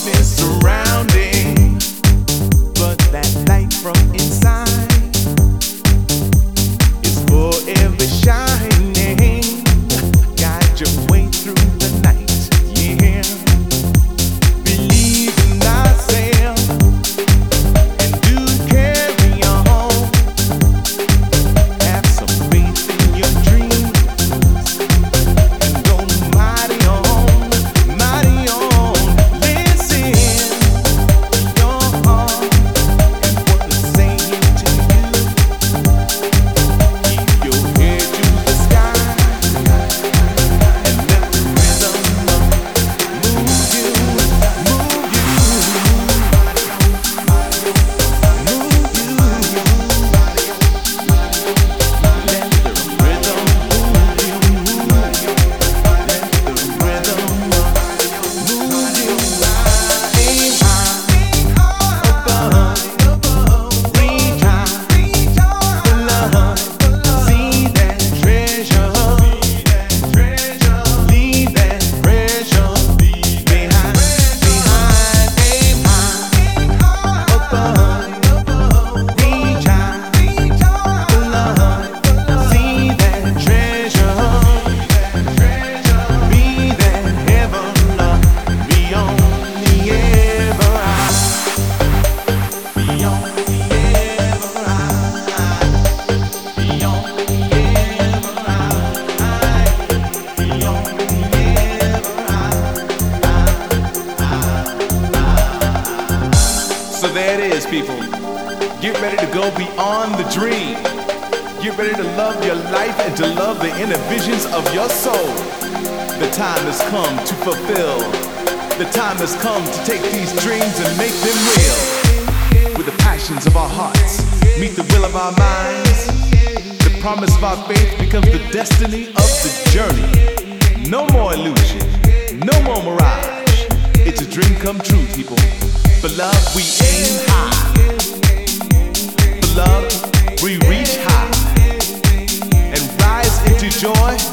darkness surrounding, but that light from inside is forever shining. Guide your way through the night, yeah. Believe in thyself and do carry on. Have some faith in your dreams and go mighty on, mighty on. Listen to your heart and what it's saying to you. Keep your head to the sky and let the rhythm move you, move you, move you. Let the rhythm move you, let the rhythm move you. Aim high, above, reach high for love. See that treasure, leave that pressure behind. Aim high, above, reach high for love. See that treasure, be that heaven, beyond the ever eye, beyond the ever eye, beyond the ever eye, beyond the ever eye. So there it is, people. Get ready to go beyond the dream. Get ready to love your life and to love the inner visions of your soul. The time has come to fulfill. The time has come to take these dreams and make them real. With the passions of our hearts, meet the will of our minds. The promise of our faith becomes the destiny of the journey. No more illusion, no more mirage. It's a dream come true, people. For love, we aim high. For love, we reach high and rise into joy.